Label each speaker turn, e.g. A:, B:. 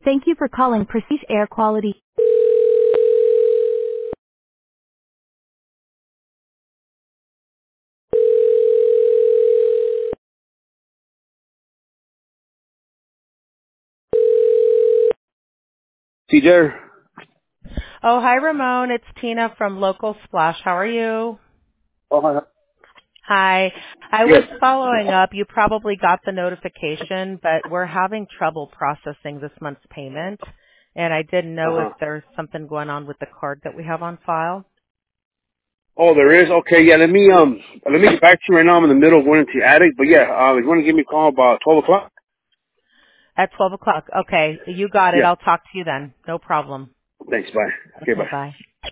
A: Thank you for calling Prestige Air Quality. TJ?
B: Oh, hi, Ramon. It's Tina from Local Splash. How are you?
A: Oh, hi.
B: Hi. I was
A: Yes.
B: following up. You probably got the notification, but we're having trouble processing this month's payment, and I didn't know if
A: Uh-huh.
B: there's something going on with the card that we have on file.
A: Oh, there is? Okay, yeah, let me get back to you right now. I'm in the middle of going into the attic, but yeah, if you want to give me a call about 12 o'clock?
B: At 12 o'clock. Okay, you got it.
A: Yeah.
B: I'll talk to you then. No problem.
A: Thanks, bye. Okay,
B: Okay,
A: bye.
B: bye.